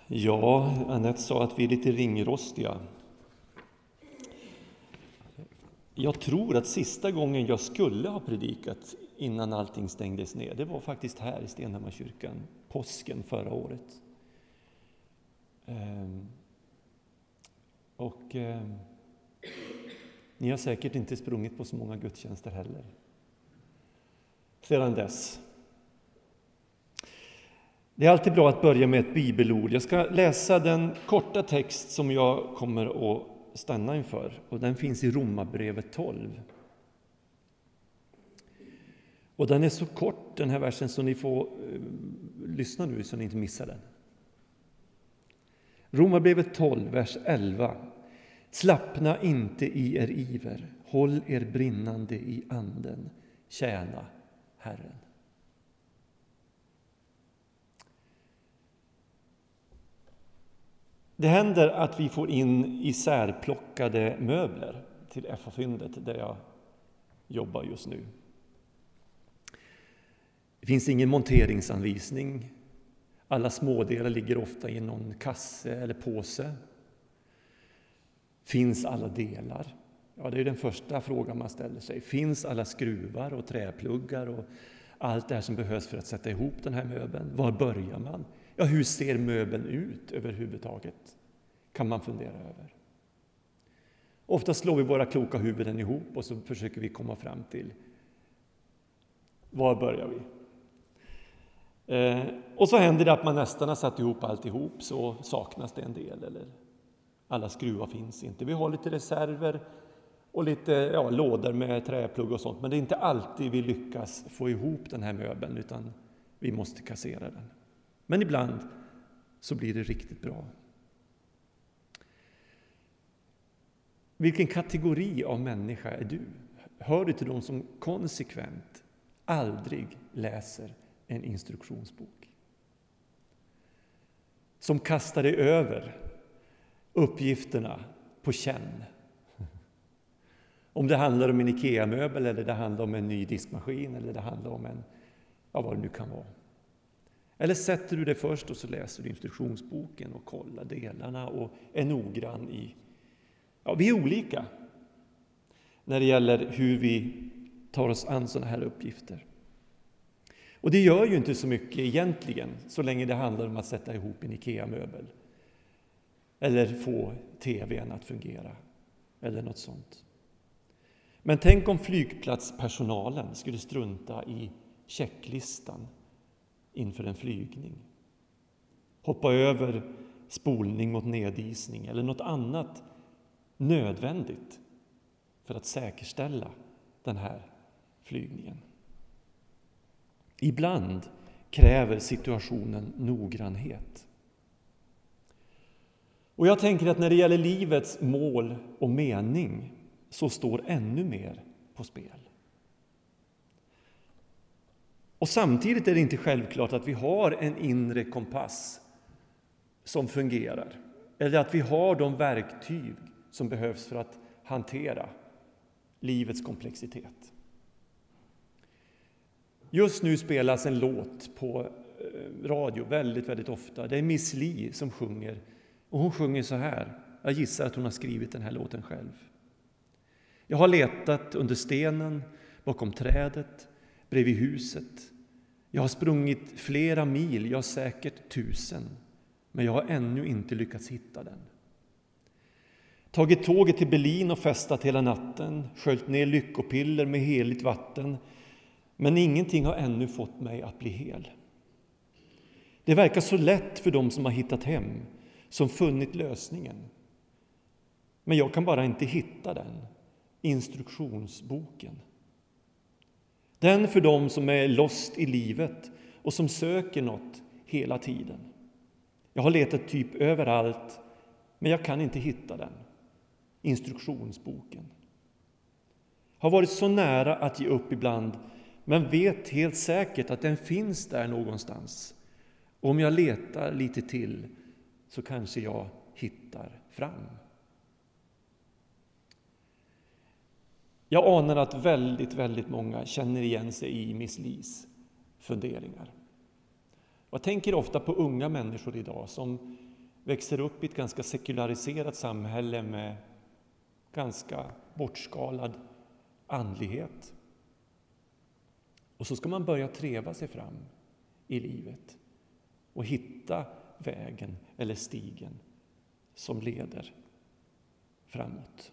Ja, Annette sa att vi är lite ringrostiga. Jag tror att sista gången jag skulle ha predikat innan allting stängdes ner, det var faktiskt här i Stenhammarkyrkan, påsken förra året. Ni har säkert inte sprungit på så många gudstjänster heller sedan dess. Det är alltid bra att börja med ett bibelord. Jag ska läsa den korta text som jag kommer att stanna inför. Och den finns i Romarbrevet 12. Och den är så kort, den här versen, så ni får lyssna nu så ni inte missar den. Romarbrevet 12, vers 11. Slappna inte i er iver, håll er brinnande i anden, tjäna Herren. Det händer att vi får in isärplockade möbler till FA-fyndet där jag jobbar just nu. Det finns ingen monteringsanvisning. Alla smådelar ligger ofta i någon kasse eller påse. Finns alla delar? Ja, det är den första frågan man ställer sig. Finns alla skruvar och träpluggar och allt det här som behövs för att sätta ihop den här möbeln? Var börjar man? Ja, hur ser möbeln ut överhuvudtaget? Kan man fundera över. Ofta slår vi våra kloka huvuden ihop och så försöker vi komma fram till var börjar vi? Och så händer det att man nästan har satt ihop alltihop, så saknas det en del eller alla skruvar finns inte. Vi har lite reserver och lite lådor med träplugg och sånt, men det är inte alltid vi lyckas få ihop den här möbeln, utan vi måste kassera den. Men ibland så blir det riktigt bra. Vilken kategori av människa är du? Hör du till de som konsekvent aldrig läser en instruktionsbok? Som kastar dig över uppgifterna på känn. Om det handlar om en IKEA-möbel eller det handlar om en ny diskmaskin eller det handlar om vad det nu kan vara. Eller sätter du det först och så läser du instruktionsboken och kollar delarna och är noggrann i... Ja, vi är olika när det gäller hur vi tar oss an sådana här uppgifter. Och det gör ju inte så mycket egentligen så länge det handlar om att sätta ihop en IKEA-möbel. Eller få tvn att fungera. Eller något sånt. Men tänk om flygplatspersonalen skulle strunta i checklistan inför en flygning. Hoppa över spolning mot nedisning eller något annat nödvändigt för att säkerställa den här flygningen. Ibland kräver situationen noggrannhet. Och jag tänker att när det gäller livets mål och mening så står ännu mer på spel. Och samtidigt är det inte självklart att vi har en inre kompass som fungerar. Eller att vi har de verktyg som behövs för att hantera livets komplexitet. Just nu spelas en låt på radio väldigt, väldigt ofta. Det är Miss Li som sjunger. Och hon sjunger så här. Jag gissar att hon har skrivit den här låten själv. Jag har letat under stenen, bakom trädet, bredvid huset. Jag har sprungit flera mil, jag säkert 1000. Men jag har ännu inte lyckats hitta den. Tagit tåget till Berlin och festat hela natten. Sköljt ner lyckopiller med heligt vatten. Men ingenting har ännu fått mig att bli hel. Det verkar så lätt för dem som har hittat hem, som funnit lösningen. Men jag kan bara inte hitta den. Instruktionsboken. Den för dem som är lost i livet och som söker något hela tiden. Jag har letat typ överallt, men jag kan inte hitta den. Instruktionsboken. Har varit så nära att ge upp ibland, men vet helt säkert att den finns där någonstans. Och om jag letar lite till så kanske jag hittar fram. Jag anar att väldigt, väldigt många känner igen sig i Miss Lis funderingar. Jag tänker ofta på unga människor idag som växer upp i ett ganska sekulariserat samhälle med ganska bortskalad andlighet. Och så ska man börja treva sig fram i livet och hitta vägen eller stigen som leder framåt.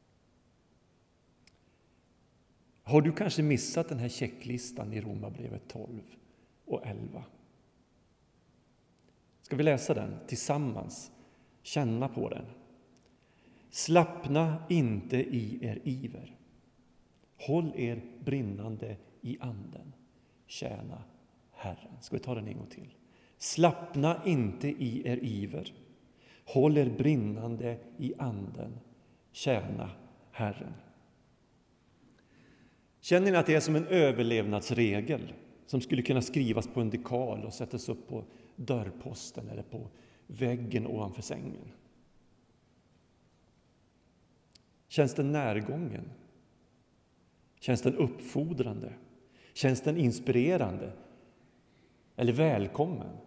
Har du kanske missat den här checklistan i Romarbrevet 12 och 11? Ska vi läsa den tillsammans? Känna på den. Slappna inte i er iver. Håll er brinnande i anden. Tjäna Herren. Ska vi ta den en gång till? Slappna inte i er iver. Håll er brinnande i anden. Tjäna Herren. Känner ni att det är som en överlevnadsregel som skulle kunna skrivas på en dekal och sättas upp på dörrposten eller på väggen ovanför sängen? Känns den närgången? Känns den uppfordrande? Känns den inspirerande? Eller välkommen?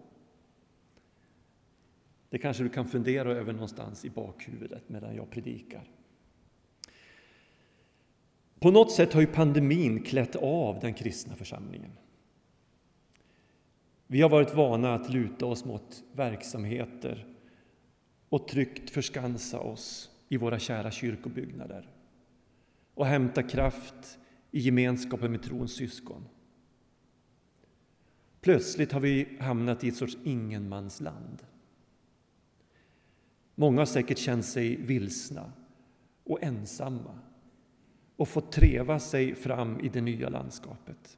Det kanske du kan fundera över någonstans i bakhuvudet medan jag predikar. På något sätt har ju pandemin klätt av den kristna församlingen. Vi har varit vana att luta oss mot verksamheter och tryggt förskansa oss i våra kära kyrkobyggnader och hämta kraft i gemenskapen med trons syskon. Plötsligt har vi hamnat i ett sorts ingenmansland. Många har säkert känt sig vilsna och ensamma och fått treva sig fram i det nya landskapet.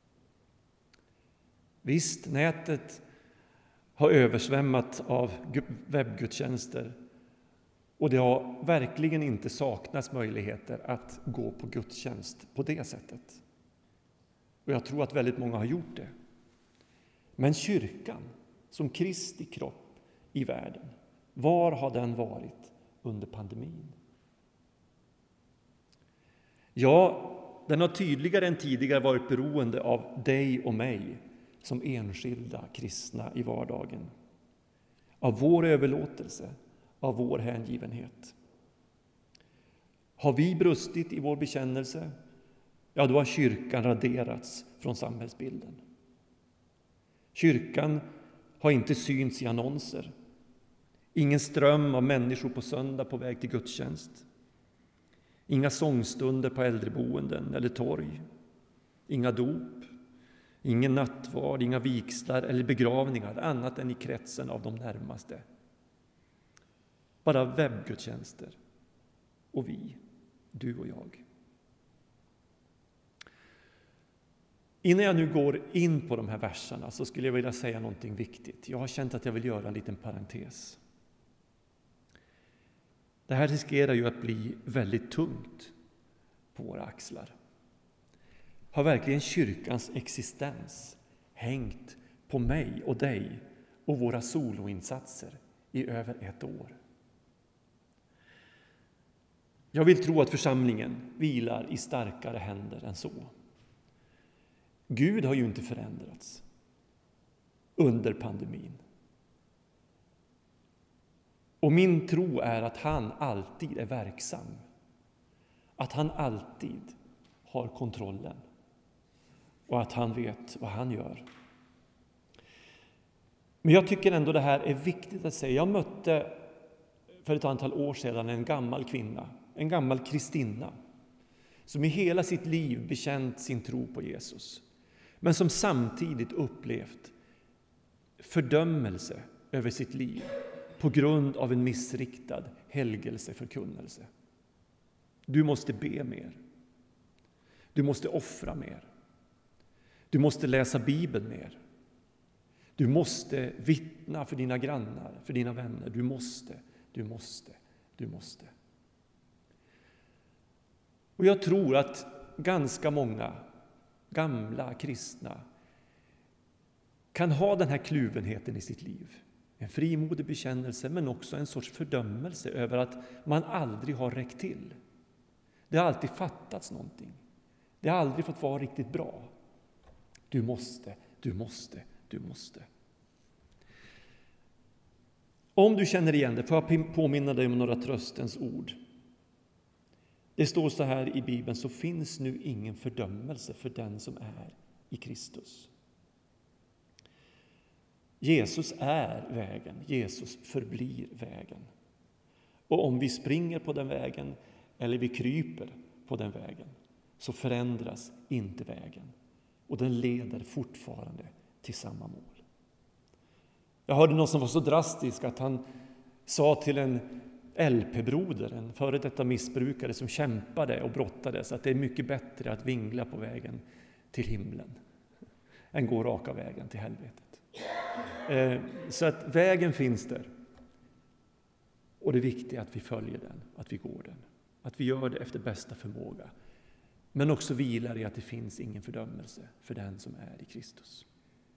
Visst, nätet har översvämmat av webbgudstjänster och det har verkligen inte saknats möjligheter att gå på gudstjänst på det sättet. Och jag tror att väldigt många har gjort det. Men kyrkan som Kristi kropp i världen, var har den varit under pandemin? Ja, den har tydligare än tidigare varit beroende av dig och mig som enskilda kristna i vardagen. Av vår överlåtelse, av vår hängivenhet. Har vi brustit i vår bekännelse, ja, då har kyrkan raderats från samhällsbilden. Kyrkan har inte synts i annonser. Ingen ström av människor på söndag på väg till gudstjänst. Inga sångstunder på äldreboenden eller torg. Inga dop. Ingen nattvard, inga vigslar eller begravningar annat än i kretsen av de närmaste. Bara webbgudstjänster. Och vi, du och jag. Innan jag nu går in på de här verserna så skulle jag vilja säga någonting viktigt. Jag har känt att jag vill göra en liten parentes. Det här riskerar ju att bli väldigt tungt på våra axlar. Har verkligen kyrkans existens hängt på mig och dig och våra soloinsatser i över ett år? Jag vill tro att församlingen vilar i starkare händer än så. Gud har ju inte förändrats under pandemin. Och min tro är att han alltid är verksam. Att han alltid har kontrollen. Och att han vet vad han gör. Men jag tycker ändå det här är viktigt att säga. Jag mötte för ett antal år sedan en gammal kvinna, en gammal kristinna, som i hela sitt liv bekänt sin tro på Jesus. Men som samtidigt upplevt fördömelse över sitt liv på grund av en missriktad helgelseförkunnelse. Du måste be mer. Du måste offra mer. Du måste läsa Bibeln mer. Du måste vittna för dina grannar, för dina vänner. Du måste. Och jag tror att ganska många gamla kristna kan ha den här kluvenheten i sitt liv. En frimodig bekännelse men också en sorts fördömelse över att man aldrig har räckt till. Det har alltid fattats någonting. Det har aldrig fått vara riktigt bra. Du måste. Om du känner igen det, får jag påminna dig om några tröstens ord. Det står så här i Bibeln: så finns nu ingen fördömelse för den som är i Kristus. Jesus är vägen, Jesus förblir vägen. Och om vi springer på den vägen eller vi kryper på den vägen, så förändras inte vägen. Och den leder fortfarande till samma mål. Jag hörde någon som var så drastisk att han sa till en LP-broder, en före detta missbrukare som kämpade och brottades, att det är mycket bättre att vingla på vägen till himlen än gå raka vägen till helvetet. Så att vägen finns där. Och det viktiga är att vi följer den, att vi går den. Att vi gör det efter bästa förmåga. Men också vilar i att det finns ingen fördömelse för den som är i Kristus.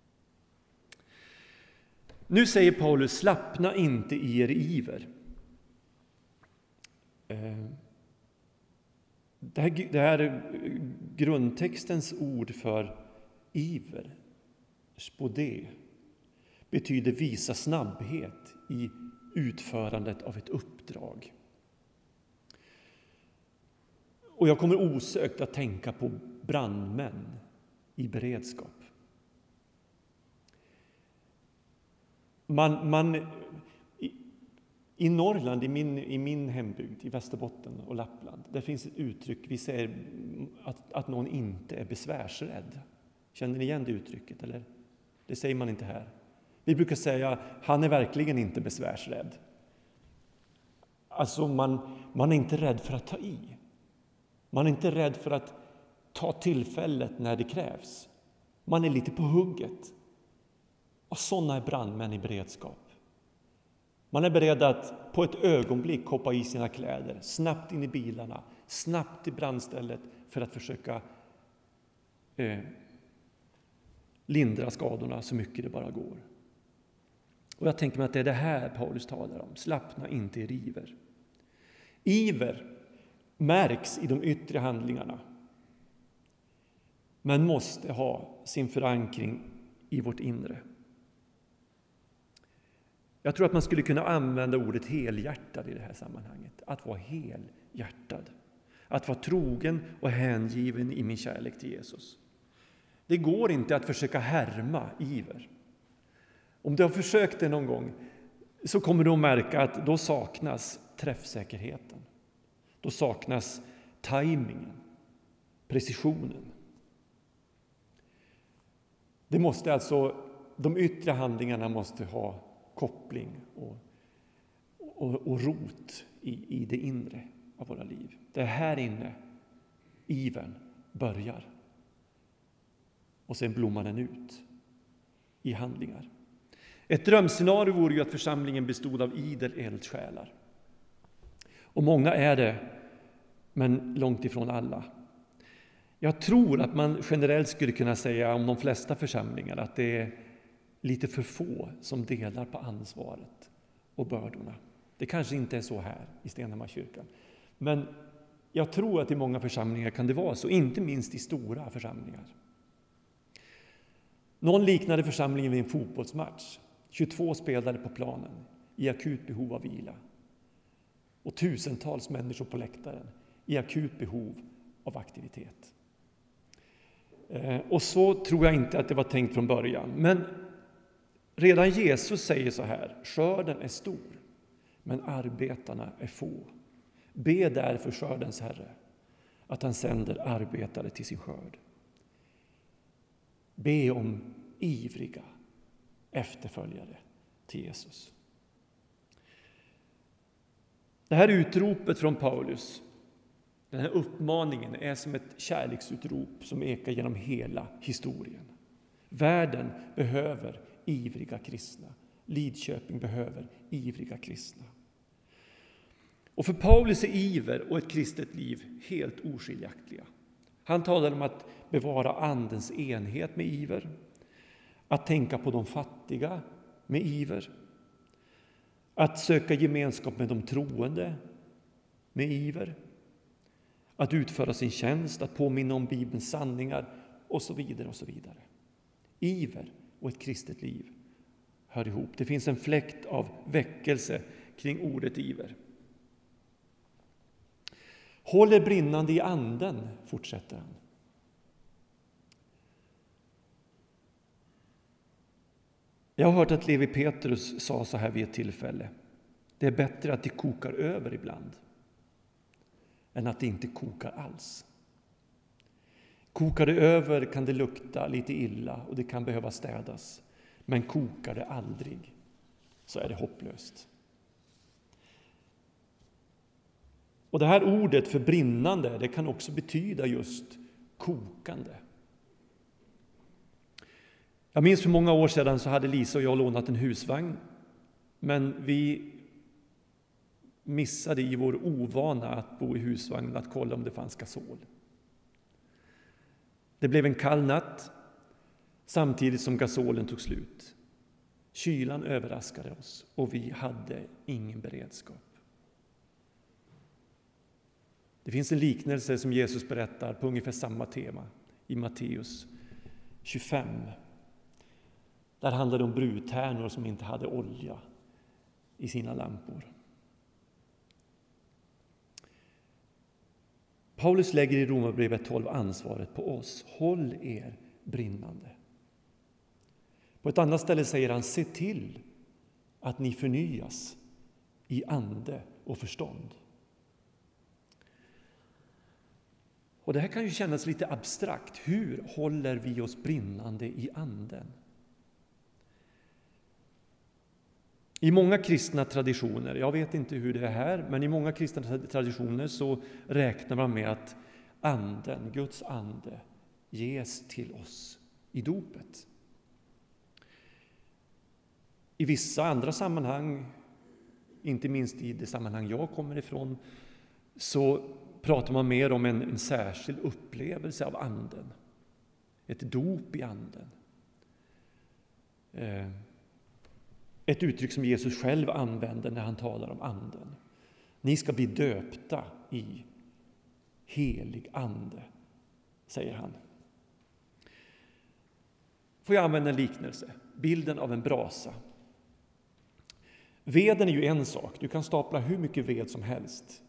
Nu säger Paulus: slappna inte i er iver. Det här är grundtextens ord för iver, spodé, betyder visa snabbhet i utförandet av ett uppdrag. Och jag kommer osökt att tänka på brandmän i beredskap. I Norrland, i min hembygd, i Västerbotten och Lappland, där finns ett uttryck, vi säger att någon inte är besvärsrädd. Känner ni igen det uttrycket? Eller? Det säger man inte här. Vi brukar säga: han är verkligen inte besvärsrädd. Alltså man är inte rädd för att ta i. Man är inte rädd för att ta tillfället när det krävs. Man är lite på hugget. Och sådana är brandmän i beredskap. Man är beredd att på ett ögonblick hoppa i sina kläder, snabbt in i bilarna, snabbt till brandstället för att försöka lindra skadorna så mycket det bara går. Och jag tänker mig att det är det här Paulus talar om. Slappna inte i iver. Iver märks i de yttre handlingarna, men måste ha sin förankring i vårt inre. Jag tror att man skulle kunna använda ordet helhjärtad i det här sammanhanget. Att vara helhjärtad. Att vara trogen och hängiven i min kärlek till Jesus. Det går inte att försöka härma iver. Om du har försökt det någon gång, så kommer du att märka att då saknas träffsäkerheten. Då saknas tajmingen, precisionen. Det måste alltså, de yttre handlingarna måste ha koppling och rot i det inre av våra liv. Det är här inne ivern börjar. Och sen blommar den ut i handlingar. Ett drömscenario vore ju att församlingen bestod av idel eldsjälar. Och många är det, men långt ifrån alla. Jag tror att man generellt skulle kunna säga om de flesta församlingar att det är lite för få som delar på ansvaret och bördorna. Det kanske inte är så här i Stenhammarkyrkan. Men jag tror att i många församlingar kan det vara så, inte minst i stora församlingar. Någon liknade församlingen vid en fotbollsmatch. 22 spelare på planen i akut behov av vila. Och tusentals människor på läktaren i akut behov av aktivitet. Och så tror jag inte att det var tänkt från början. Men redan Jesus säger så här: skörden är stor, men arbetarna är få. Be därför skördens Herre att han sänder arbetare till sin skörd. Be om ivriga efterföljare till Jesus. Det här utropet från Paulus, den här uppmaningen, är som ett kärleksutrop som ekar genom hela historien. Världen behöver ivriga kristna. Lidköping behöver ivriga kristna. Och för Paulus är iver och ett kristet liv helt oskiljaktiga. Han talar om att bevara andens enhet med iver, att tänka på de fattiga med iver, att söka gemenskap med de troende med iver, att utföra sin tjänst, att påminna om Bibelns sanningar och så vidare och så vidare. Iver och ett kristet liv hör ihop. Det finns en fläkt av väckelse kring ordet iver. Håll er brinnande i anden, fortsätter han. Jag har hört att Levi Petrus sa så här vid ett tillfälle. Det är bättre att det kokar över ibland än att det inte kokar alls. Kokar det över kan det lukta lite illa och det kan behöva städas. Men kokar det aldrig så är det hopplöst. Och det här ordet för brinnande, det kan också betyda just kokande. Jag minns för många år sedan så hade Lisa och jag lånat en husvagn. Men vi missade i vår ovana att bo i husvagnen att kolla om det fanns gasol. Det blev en kall natt samtidigt som gasolen tog slut. Kylan överraskade oss och vi hade ingen beredskap. Det finns en liknelse som Jesus berättar på ungefär samma tema i Matteus 25. Där handlar det om brudtärnor som inte hade olja i sina lampor. Paulus lägger i Romarbrevet 12 ansvaret på oss. Håll er brinnande. På ett annat ställe säger han, se till att ni förnyas i ande och förstånd. Och det här kan ju kännas lite abstrakt. Hur håller vi oss brinnande i anden? I många kristna traditioner, jag vet inte hur det är här, men i många kristna traditioner så räknar man med att anden, Guds ande, ges till oss i dopet. I vissa andra sammanhang, inte minst i det sammanhang jag kommer ifrån, så pratar man mer om en särskild upplevelse av anden. Ett dop i anden. Ett uttryck som Jesus själv använder när han talar om anden. Ni ska bli döpta i helig ande, säger han. Får jag använda en liknelse? Bilden av en brasa. Veden är ju en sak. Du kan stapla hur mycket ved som helst.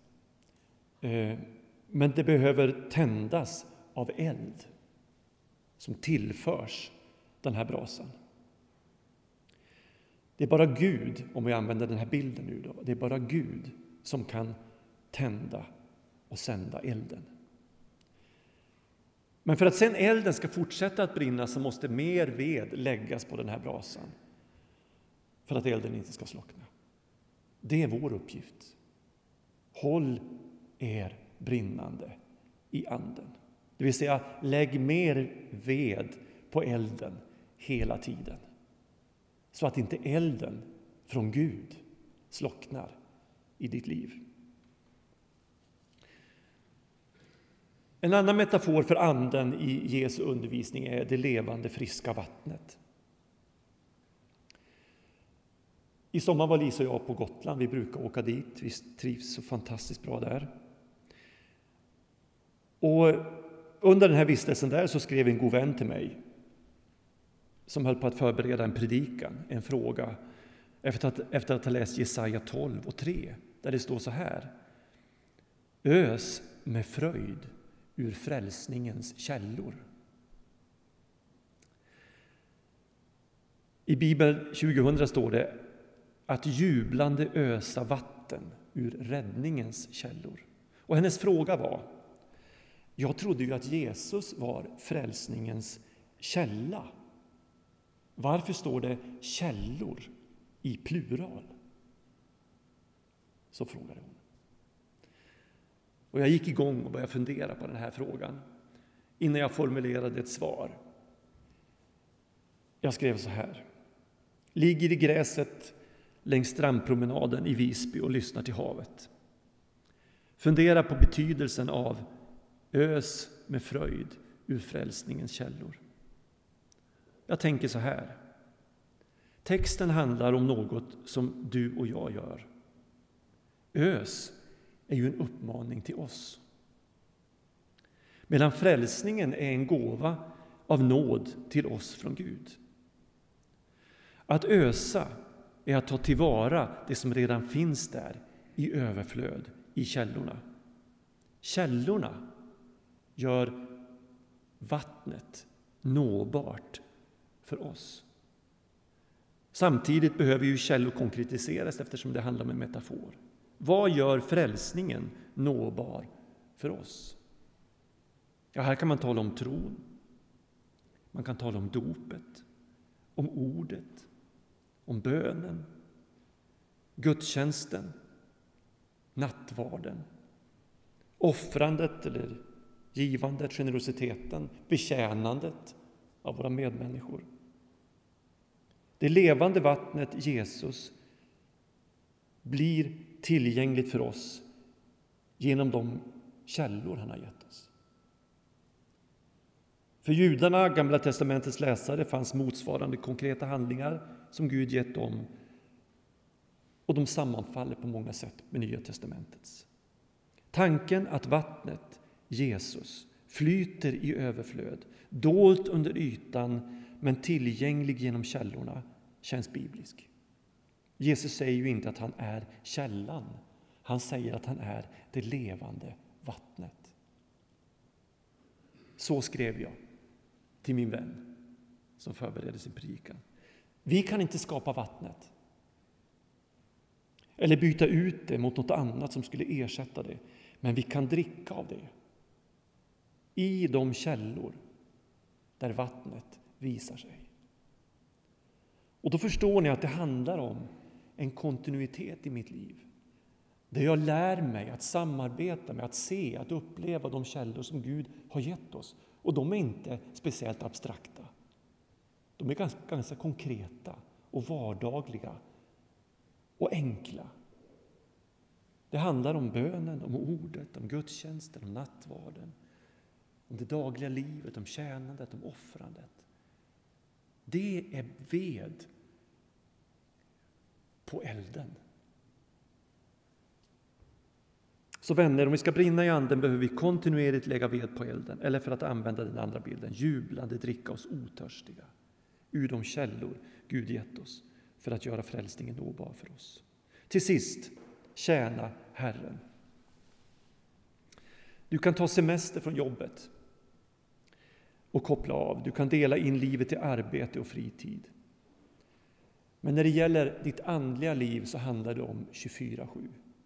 Men det behöver tändas av eld som tillförs den här brasan. Det är bara Gud, om vi använder den här bilden nu då, det är bara Gud som kan tända och sända elden. Men för att sen elden ska fortsätta att brinna så måste mer ved läggas på den här brasan för att elden inte ska slockna. Det är vår uppgift. Håll er brinnande i anden. Det vill säga, lägg mer ved på elden hela tiden. Så att inte elden från Gud slocknar i ditt liv. En annan metafor för anden i Jesu undervisning är det levande friska vattnet. I sommar var Lisa och jag på Gotland. Vi brukar åka dit. Vi trivs så fantastiskt bra där. Och under den här vistelsen där så skrev en god vän till mig som höll på att förbereda en predikan, en fråga, efter att ha läst Jesaja 12 och 3, där det står så här: ös med fröjd ur frälsningens källor. I Bibeln 2000 står det att jublande ösa vatten ur räddningens källor. Och hennes fråga var: jag trodde ju att Jesus var frälsningens källa. Varför står det källor i plural? Så frågade hon. Och jag gick igång och började fundera på den här frågan innan jag formulerade ett svar. Jag skrev så här: ligger i gräset längs strandpromenaden i Visby och lyssnar till havet. Fundera på betydelsen av ös med fröjd ur frälsningens källor. Jag tänker så här. Texten handlar om något som du och jag gör. Ös är ju en uppmaning till oss. Medan frälsningen är en gåva av nåd till oss från Gud. Att ösa är att ta tillvara det som redan finns där i överflöd i källorna. Källorna gör vattnet nåbart för oss. Samtidigt behöver ju källor konkretiseras eftersom det handlar om en metafor. Vad gör frälsningen nåbar för oss? Ja, här kan man tala om tron. Man kan tala om dopet, om ordet, om bönen, gudstjänsten, nattvarden, offrandet eller givandet, generositeten, betjänandet av våra medmänniskor. Det levande vattnet Jesus blir tillgängligt för oss genom de källor han har gett oss. För judarna, Gamla testamentets läsare, fanns motsvarande konkreta handlingar som Gud gett dem, och de sammanfaller på många sätt med Nya testamentets. Tanken att vattnet, Jesus, flyter i överflöd, dolt under ytan men tillgänglig genom källorna, känns biblisk. Jesus säger ju inte att han är källan. Han säger att han är det levande vattnet. Så skrev jag till min vän som förberedde sin predikan. Vi kan inte skapa vattnet eller byta ut det mot något annat som skulle ersätta det. Men vi kan dricka av det i de källor där vattnet visar sig. Och då förstår ni att det handlar om en kontinuitet i mitt liv. Där jag lär mig att samarbeta med, att se, att uppleva de källor som Gud har gett oss. Och de är inte speciellt abstrakta. De är ganska konkreta och vardagliga och enkla. Det handlar om bönen, om ordet, om gudstjänsten, om nattvarden, om det dagliga livet, om tjänandet, om offrandet. Det är ved på elden. Så vänner, om vi ska brinna i anden behöver vi kontinuerligt lägga ved på elden. Eller för att använda den andra bilden, jublande dricka oss otörstiga ur de källor Gud gett oss för att göra frälsningen nåbar för oss. Till sist, tjäna Herren. Du kan ta semester från jobbet och koppla av. Du kan dela in livet i arbete och fritid. Men när det gäller ditt andliga liv så handlar det om 24/7.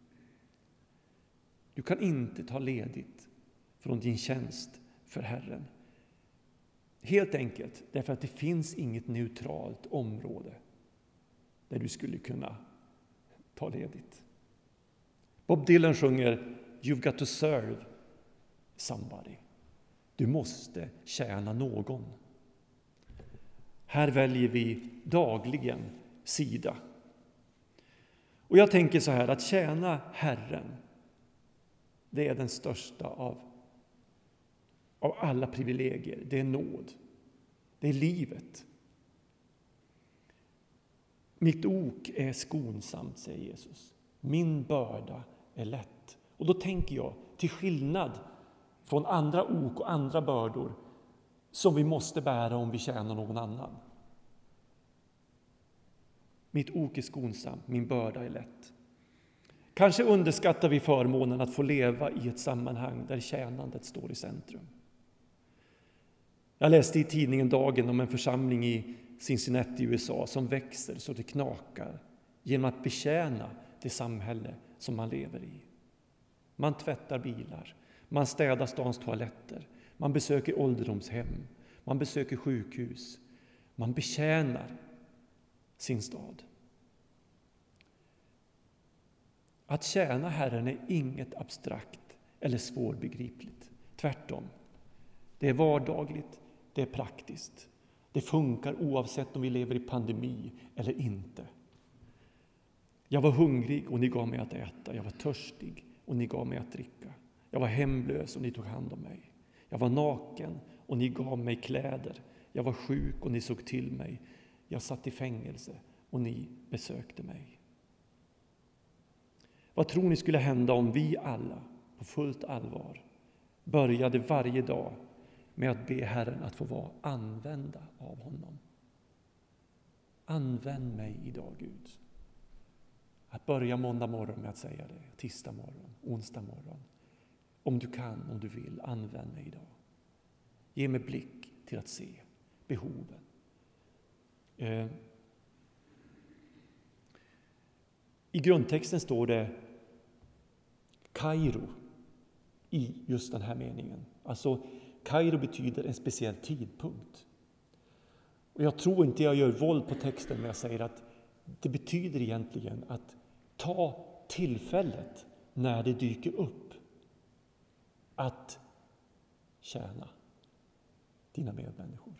Du kan inte ta ledigt från din tjänst för Herren. Helt enkelt därför att det finns inget neutralt område där du skulle kunna ta ledigt. Bob Dylan sjunger You've got to serve somebody. Du måste tjäna någon. Här väljer vi dagligen sida. Och jag tänker så här, att tjäna Herren, det är den största av alla privilegier. Det är nåd. Det är livet. Mitt ok är skonsamt, säger Jesus. Min börda är lätt. Och då tänker jag, till skillnad från andra ok och andra bördor som vi måste bära om vi tjänar någon annan. Mitt ok är skonsamt, min börda är lätt. Kanske underskattar vi förmånen att få leva i ett sammanhang där tjänandet står i centrum. Jag läste i tidningen Dagen om en församling i Cincinnati i USA som växer så det knakar genom att betjäna det samhälle som man lever i. Man tvättar bilar, man städar stans toaletter, man besöker ålderdomshem, man besöker sjukhus, man betjänar sin stad. Att tjäna Herren är inget abstrakt eller svårbegripligt. Tvärtom, det är vardagligt, det är praktiskt. Det funkar oavsett om vi lever i pandemi eller inte. Jag var hungrig och ni gav mig att äta. Jag var törstig och ni gav mig att dricka. Jag var hemlös och ni tog hand om mig. Jag var naken och ni gav mig kläder. Jag var sjuk och ni såg till mig. Jag satt i fängelse och ni besökte mig. Vad tror ni skulle hända om vi alla på fullt allvar började varje dag med att be Herren att få vara använda av honom? Använd mig idag, Gud. Att börja måndag morgon med att säga det, tisdag morgon, onsdag morgon. Om du kan, om du vill, använd mig idag. Ge mig blick till att se behoven. I grundtexten står det Kairo i just den här meningen. Alltså Kairo betyder en speciell tidpunkt. Och jag tror inte jag gör våld på texten när jag säger att det betyder egentligen att ta tillfället när det dyker upp att tjäna dina medmänniskor.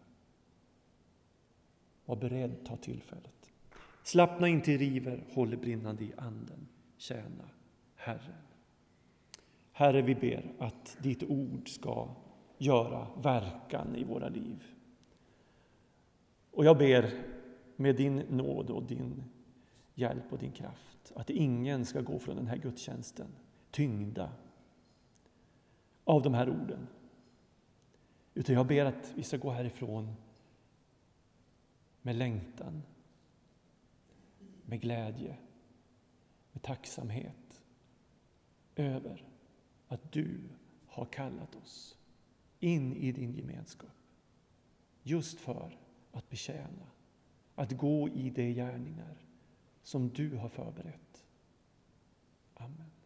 Var beredd, ta tillfället. Slappna inte i river, håll brinnande i anden. Tjäna Herren. Herre, vi ber att ditt ord ska göra verkan i våra liv. Och jag ber med din nåd och din hjälp och din kraft att ingen ska gå från den här gudstjänsten tyngda av de här orden. Utan jag ber att vi ska gå härifrån med längtan, med glädje, med tacksamhet över att du har kallat oss in i din gemenskap. Just för att betjäna, att gå i de gärningar som du har förberett. Amen.